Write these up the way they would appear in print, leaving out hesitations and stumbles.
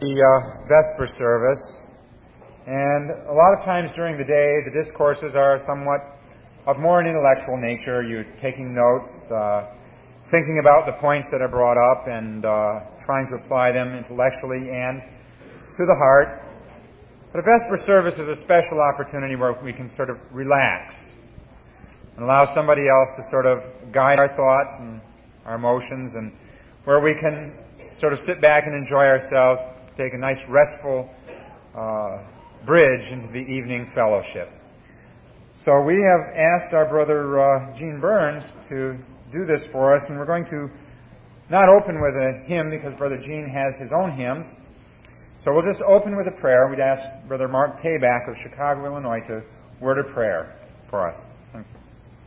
the Vesper service, and a lot of times during the day the discourses are somewhat of more an intellectual nature. You're taking notes, thinking about the points that are brought up, and trying to apply them intellectually and to the heart. But a Vesper service is a special opportunity where we can sort of relax and allow somebody else to sort of guide our thoughts and our emotions, and where we can sort of sit back and enjoy ourselves, take a nice restful bridge into the evening fellowship. So we have asked our brother Gene Burns to do this for us, and we're going to not open with a hymn because Brother Gene has his own hymns. So we'll just open with a prayer. We'd ask Brother Mark Tabak of Chicago, Illinois, to word a prayer for us. Thank you.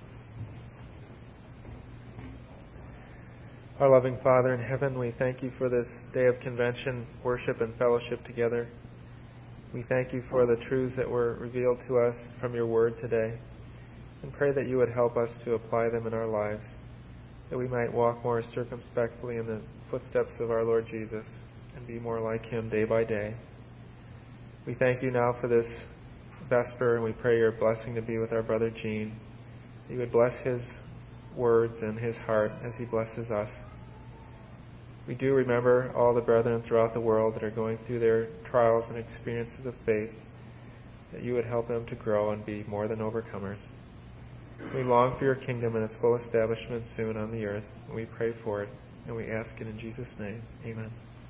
Our loving Father in heaven, we thank you for this day of convention, worship, and fellowship together. We thank you for the truths that were revealed to us from your word today, and pray that you would help us to apply them in our lives, that we might walk more circumspectly in the footsteps of our Lord Jesus and be more like him day by day. We thank you now for this Vesper, and we pray your blessing to be with our brother Gene. That you would bless his words and his heart as he blesses us. We do remember all the brethren throughout the world that are going through their trials and experiences of faith, that you would help them to grow and be more than overcomers. We long for your kingdom and its full establishment soon on the earth, and we pray for it, and we ask it in Jesus' name. Amen.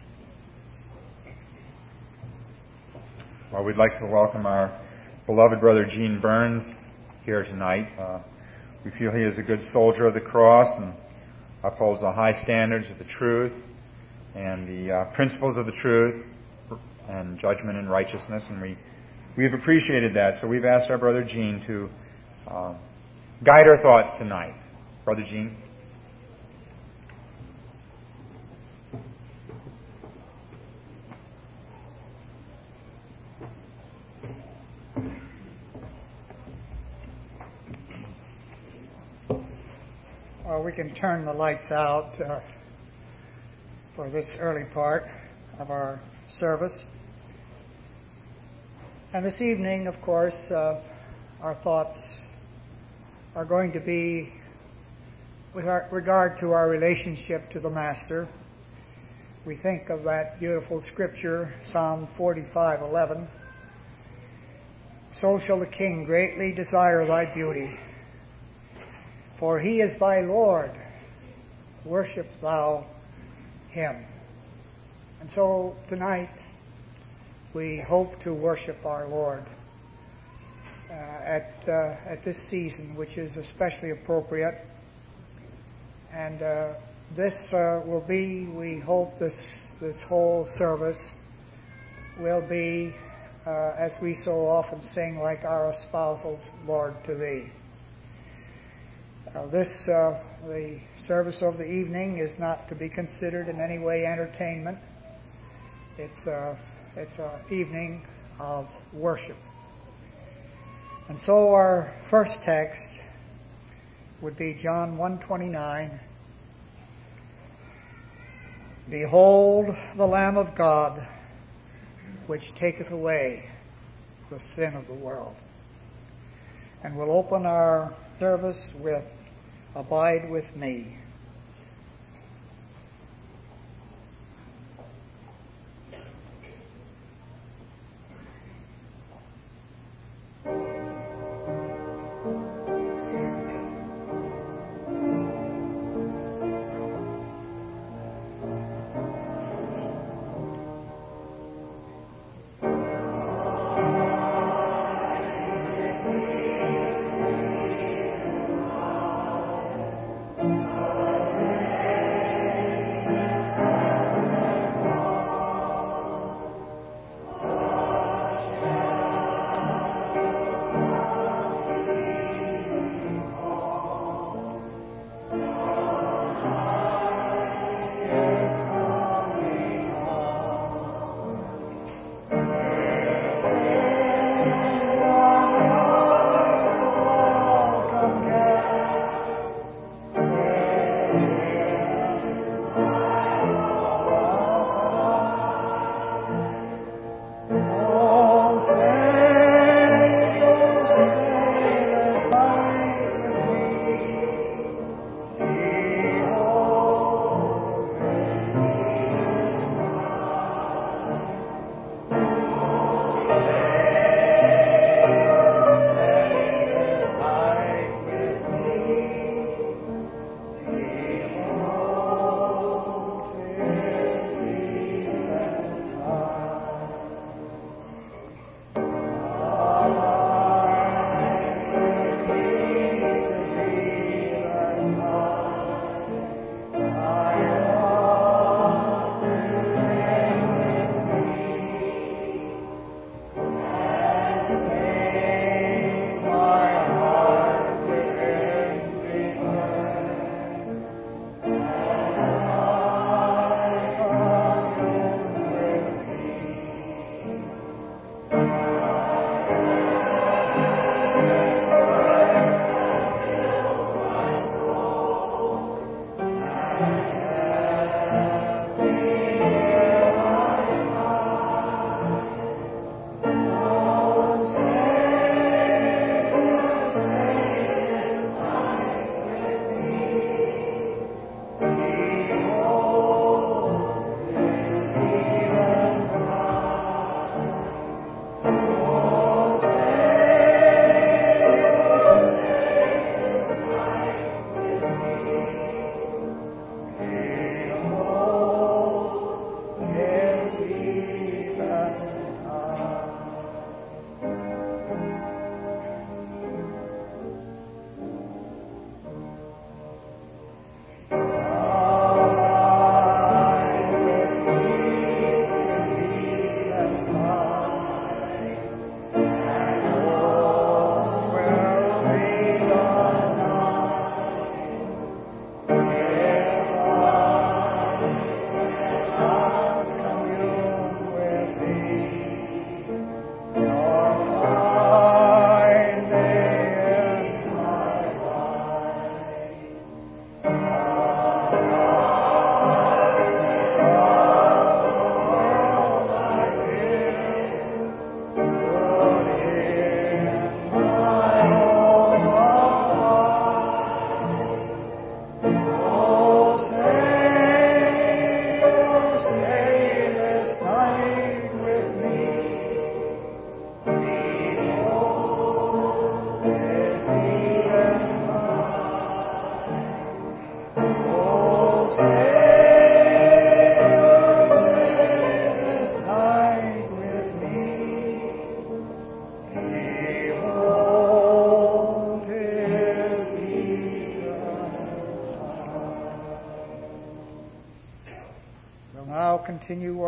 Well, we'd like to welcome our beloved brother Gene Burns here tonight. We feel he is a good soldier of the cross and upholds the high standards of the truth and the principles of the truth and judgment and righteousness, and we've appreciated that. So we've asked our brother Gene to guide our thoughts tonight. Brother Gene. Well, we can turn the lights out for this early part of our service. And this evening, of course, our thoughts are going to be with regard to our relationship to the Master. We think of that beautiful scripture, Psalm 45:11. So shall the King greatly desire thy beauty, for he is thy Lord. Worship thou him. And so tonight we hope to worship our Lord at this season, which is especially appropriate. And this will be, we hope, this whole service will be, as we so often sing, like our espousals, Lord, to thee. The service of the evening is not to be considered in any way entertainment. It's an evening of worship. And so our first text would be John 1:29. Behold the Lamb of God, which taketh away the sin of the world. And we'll open our service with Abide with me.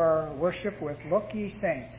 our worship with Look Ye Saints.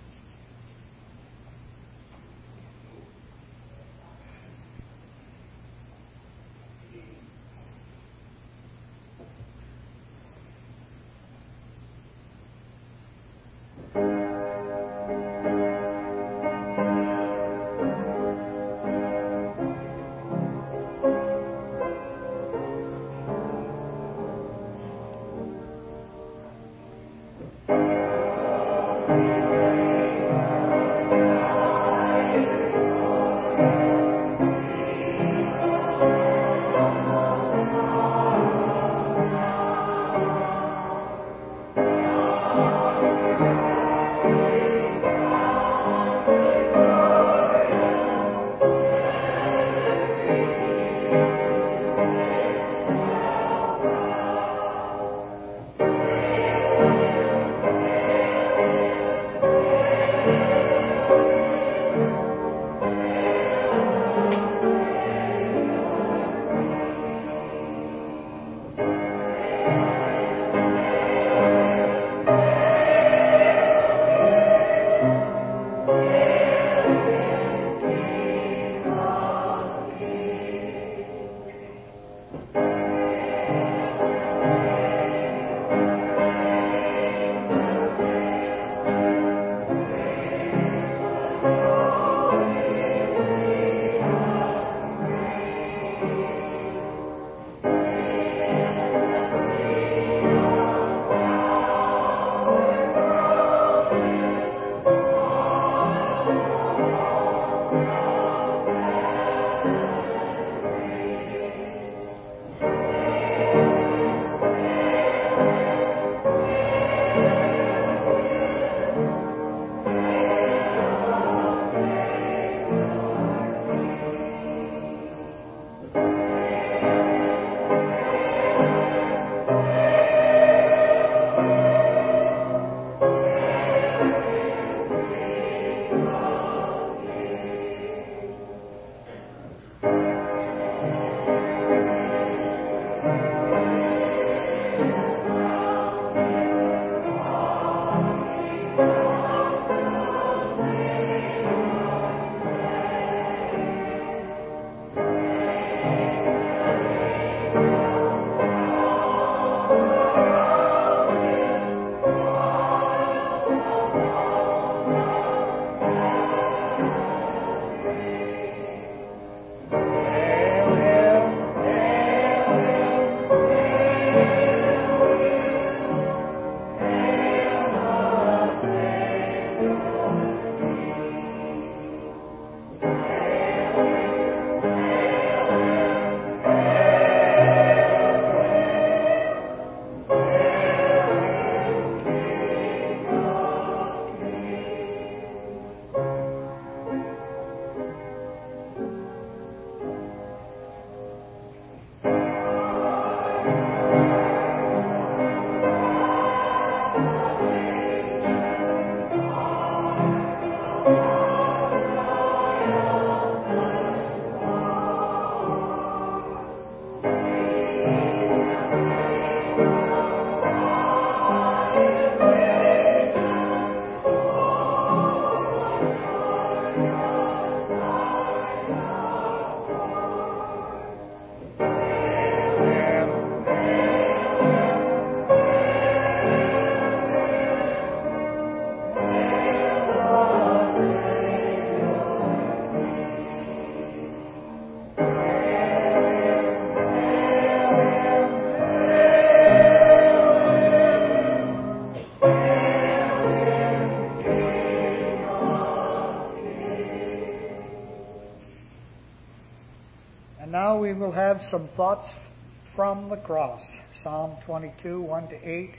And now we will have some thoughts from the cross. Psalm 22, 1 to 8,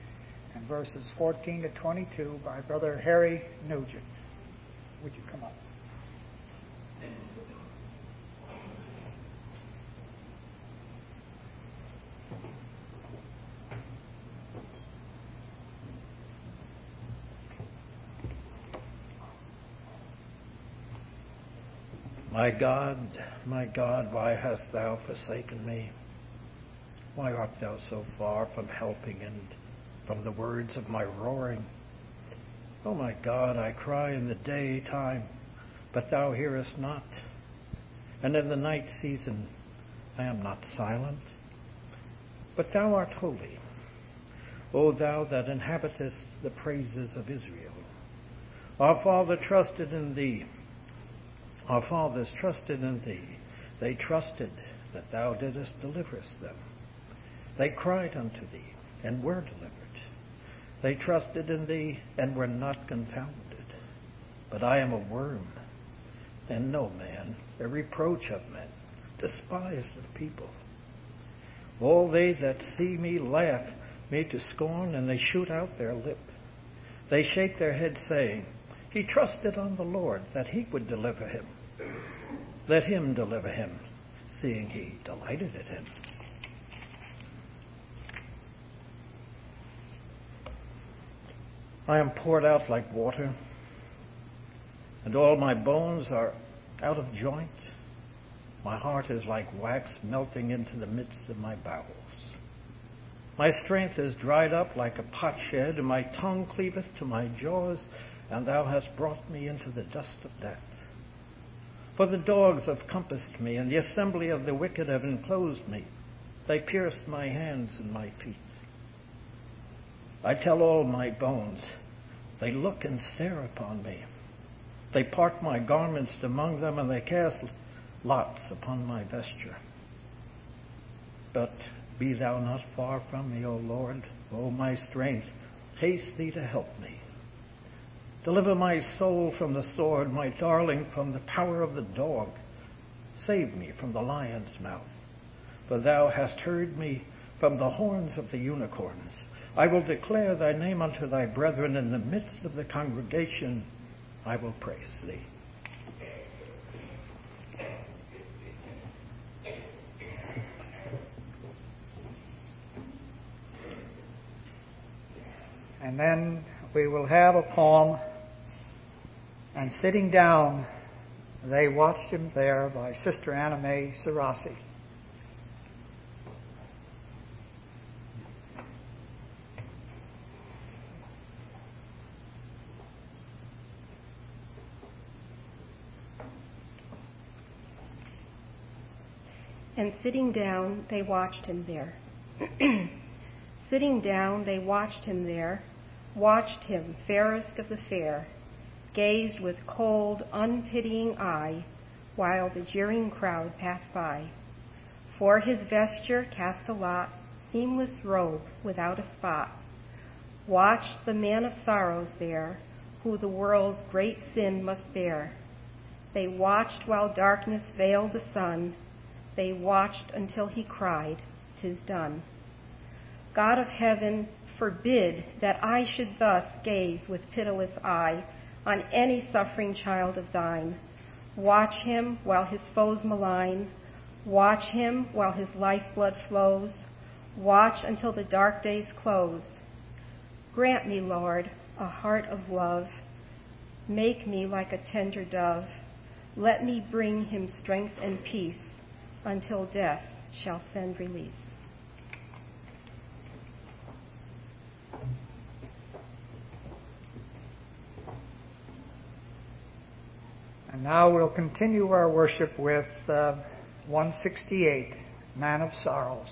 and verses 14 to 22 by Brother Harry Nugent. Would you come up? My God, why hast thou forsaken me? Why art thou so far from helping and from the words of my roaring. O my God, I cry in the daytime, but thou hearest not. And in the night season I am not silent. But thou art holy, O thou that inhabitest the praises of Israel. Our father trusted in thee. Our fathers trusted in thee. They trusted that thou didst deliver them. They cried unto thee, and were delivered. They trusted in thee, and were not confounded. But I am a worm, and no man, a reproach of men, despised of people. All they that see me laugh me to scorn, and they shoot out their lip. They shake their head, saying, He trusted on the Lord, that he would deliver him. Let him deliver him, seeing he delighted in him. I am poured out like water, and all my bones are out of joint. My heart is like wax melting into the midst of my bowels. My strength is dried up like a potsherd, and my tongue cleaveth to my jaws, and thou hast brought me into the dust of death. For the dogs have compassed me, and the assembly of the wicked have enclosed me. They pierced my hands and my feet. I tell all my bones, they look and stare upon me. They part my garments among them, and they cast lots upon my vesture. But be thou not far from me, O Lord, O my strength, haste thee to help me. Deliver my soul from the sword, my darling from the power of the dog. Save me from the lion's mouth, for thou hast heard me from the horns of the unicorns. I will declare thy name unto thy brethren. In the midst of the congregation I will praise thee. And then we will have a poem, And Sitting Down, They Watched Him There, by Sister Anna Mae Sarasi. And sitting down, they watched him there. Sitting down, they watched him there, watched him, fairest of the fair, gazed with cold, unpitying eye, while the jeering crowd passed by. For his vesture cast a lot, seamless robe without a spot. Watched the man of sorrows there, who the world's great sin must bear. They watched while darkness veiled the sun. They watched until he cried, "'Tis done." God of heaven, forbid that I should thus gaze with pitiless eye on any suffering child of thine. Watch him while his foes malign. Watch him while his lifeblood flows. Watch until the dark days close. Grant me, Lord, a heart of love. Make me like a tender dove. Let me bring him strength and peace until death shall send release. And now we'll continue our worship with 168, Man of Sorrows.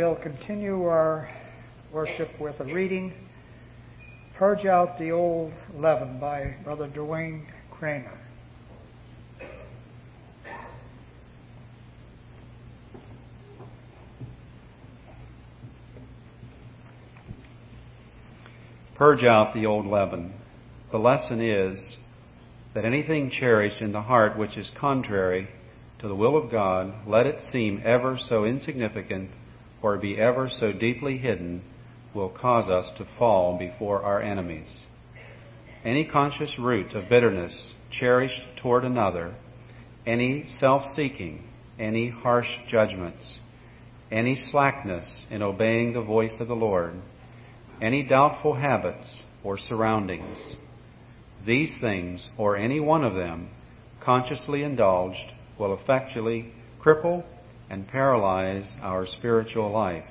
we'll continue our worship with a reading, Purge Out the Old Leaven by Brother Dwayne Kramer. Purge out the old leaven. The lesson is that anything cherished in the heart which is contrary to the will of God, let it seem ever so insignificant or be ever so deeply hidden, will cause us to fall before our enemies. Any conscious root of bitterness cherished toward another, any self-seeking, any harsh judgments, any slackness in obeying the voice of the Lord, any doubtful habits or surroundings, these things, or any one of them, consciously indulged, will effectually cripple and paralyze our spiritual life.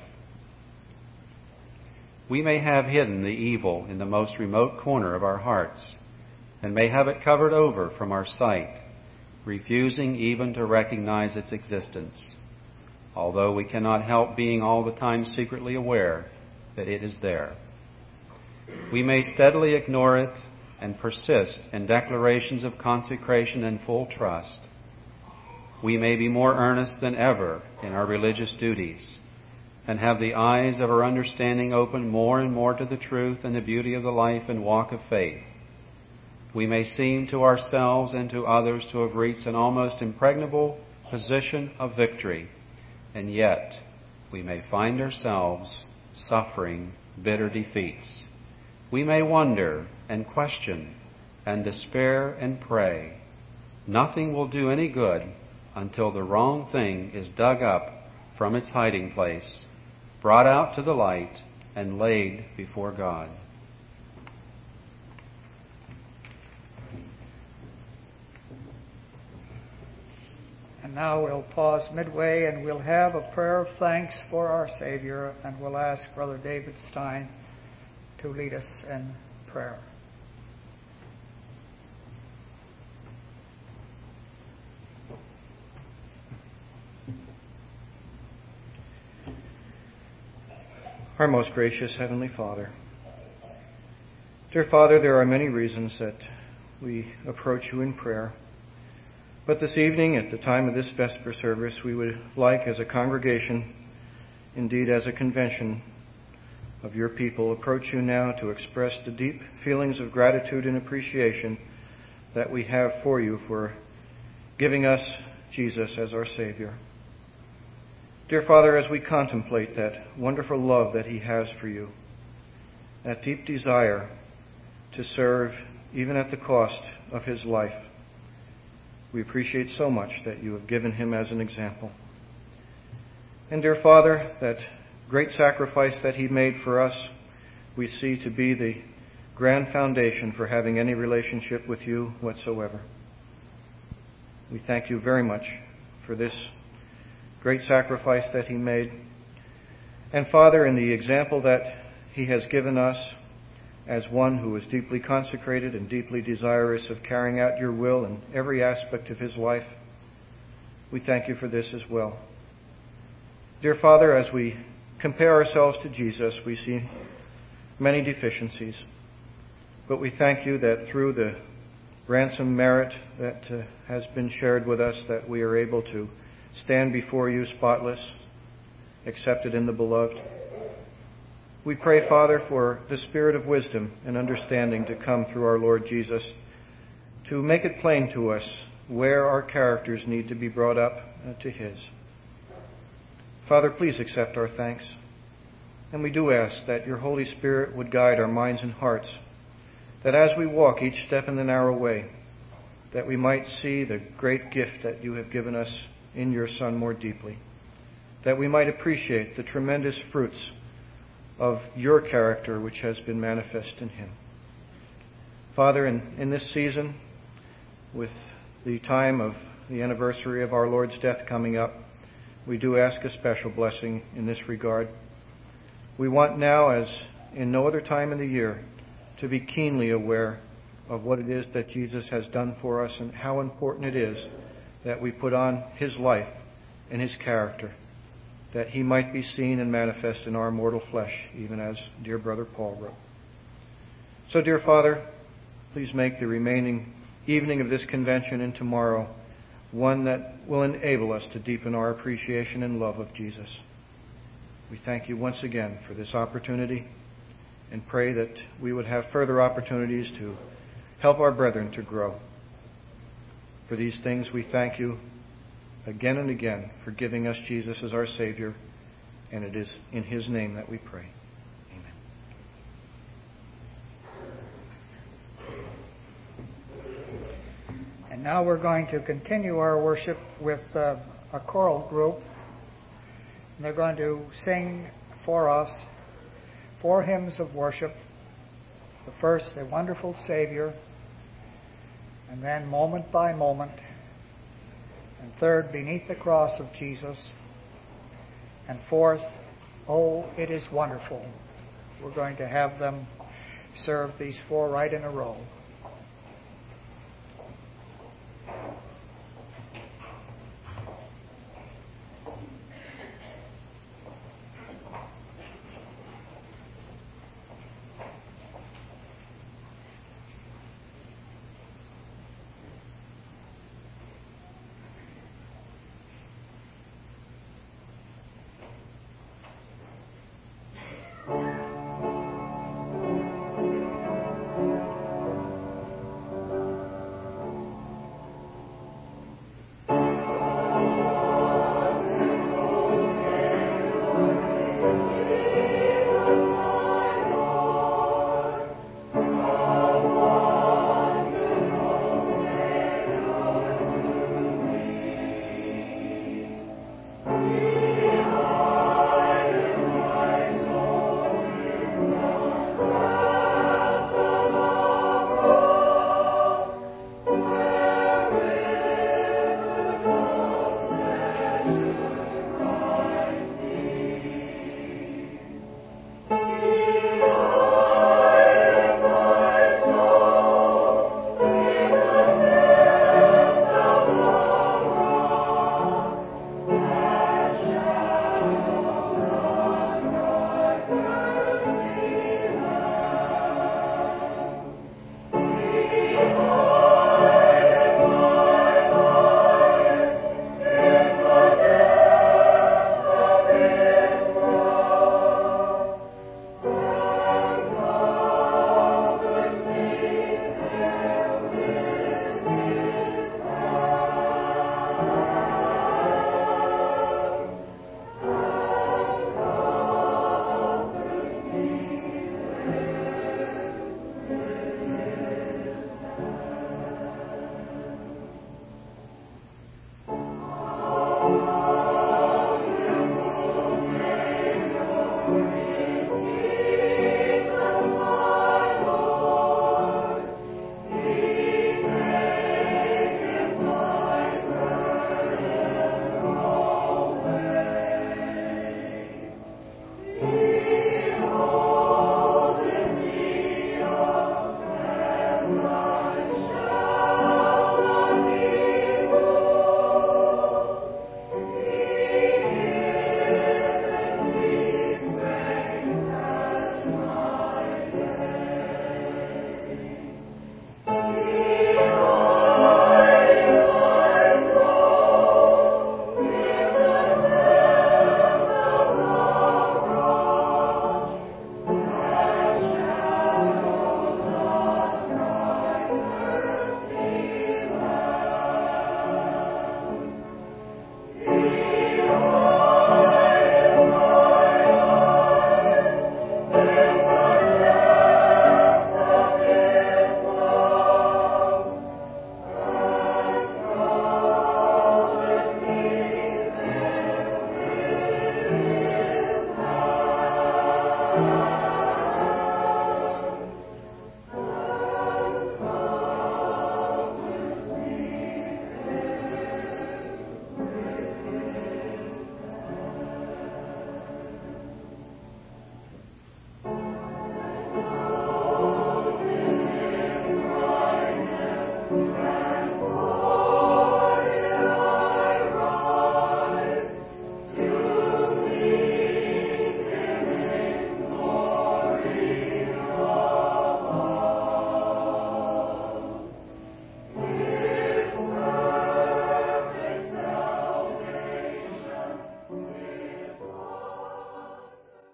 We may have hidden the evil in the most remote corner of our hearts, and may have it covered over from our sight, refusing even to recognize its existence, although we cannot help being all the time secretly aware that it is there. We may steadily ignore it and persist in declarations of consecration and full trust. We may be more earnest than ever in our religious duties and have the eyes of our understanding open more and more to the truth and the beauty of the life and walk of faith. We may seem to ourselves and to others to have reached an almost impregnable position of victory, and yet we may find ourselves suffering bitter defeats. We may wonder and question and despair and pray. Nothing will do any good until the wrong thing is dug up from its hiding place, brought out to the light, and laid before God. And now we'll pause midway and we'll have a prayer of thanks for our Savior, and we'll ask Brother David Stein to lead us in prayer. Our most gracious Heavenly Father, dear Father, there are many reasons that we approach you in prayer. But this evening, at the time of this Vesper service, we would like, as a congregation, indeed as a convention of your people, approach you now to express the deep feelings of gratitude and appreciation that we have for you for giving us Jesus as our Savior. Dear Father, as we contemplate that wonderful love that He has for you, that deep desire to serve even at the cost of His life, we appreciate so much that you have given Him as an example. And dear Father, that great sacrifice that He made for us, we see to be the grand foundation for having any relationship with you whatsoever. We thank you very much for this great sacrifice that He made. And Father, in the example that He has given us as one who is deeply consecrated and deeply desirous of carrying out your will in every aspect of His life, we thank you for this as well. Dear Father, as we compare ourselves to Jesus, we see many deficiencies. But we thank you that through the ransom merit that has been shared with us, that we are able to stand before you spotless, accepted in the Beloved. We pray, Father, for the spirit of wisdom and understanding to come through our Lord Jesus, to make it plain to us where our characters need to be brought up to His. Father, please accept our thanks. And we do ask that your Holy Spirit would guide our minds and hearts, that as we walk each step in the narrow way, that we might see the great gift that you have given us in your Son more deeply, that we might appreciate the tremendous fruits of your character which has been manifest in Him. Father, in this season, with the time of the anniversary of our Lord's death coming up, we do ask a special blessing in this regard. We want now, as in no other time in the year, to be keenly aware of what it is that Jesus has done for us and how important it is that we put on His life and His character. that he might be seen and manifest in our mortal flesh, even as dear brother Paul wrote. So, dear Father, please make the remaining evening of this convention and tomorrow one that will enable us to deepen our appreciation and love of Jesus. We thank you once again for this opportunity and pray that we would have further opportunities to help our brethren to grow. For these things we thank you again and again for giving us Jesus as our Savior, and it is in His name that we pray. Amen. And now we're going to continue our worship with a choral group. And they're going to sing for us 4 hymns of worship. The first, A Wonderful Savior, and then Moment by Moment, and third, Beneath the Cross of Jesus, and fourth, Oh, It Is Wonderful. We're going to have them serve these 4 right in a row.